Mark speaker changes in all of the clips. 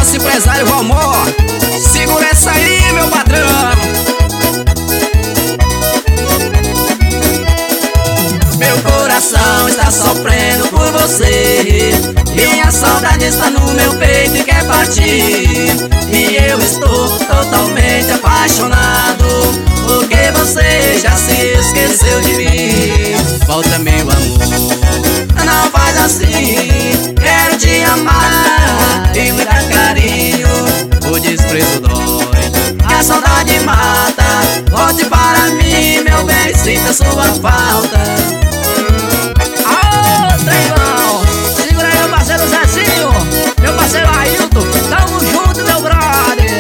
Speaker 1: Nosso empresário Valmor, segura essa aí, meu patrão. Meu coração está sofrendo por você, e a saudade está no meu peito e quer partir. E eu estou totalmente apaixonado, porque você já se esqueceu de mim. Volta, meu amor, não faz assim. Quero te amar e me dar carinho. O desprezo dói, a saudade mata. Volte para mim, meu bem, sinta sua falta.
Speaker 2: Aô, Treivão, segura aí, meu parceiro Zezinho, meu parceiro Ailton, tamo junto, meu brother.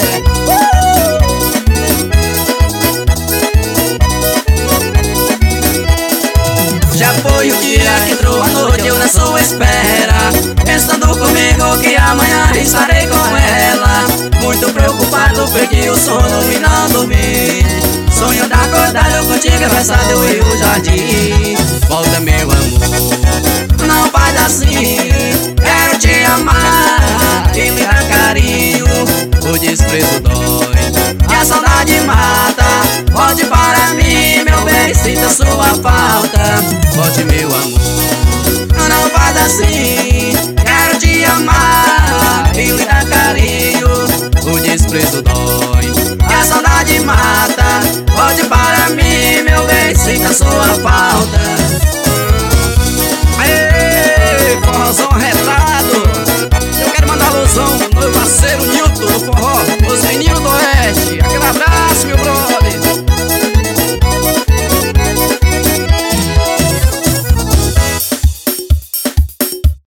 Speaker 1: Já foi o dia que entrou a noite, eu na sua espera, pensando comigo que amanhã estarei com ela. Muito preocupado, perdi o sono e não dormi. Sonho de acordar contigo, abraçado eu e o jardim. Volta, meu amor, não faz assim. Quero te amar e me dar carinho. O desprezo dói e a saudade mata. Volte para mim, meu bem, sinta sua falta. Volte, meu amor, não faz assim. Quero te amar e me dar carinho. O desprezo dói e a saudade mata. Volte para mim, meu bem, sinta sua falta.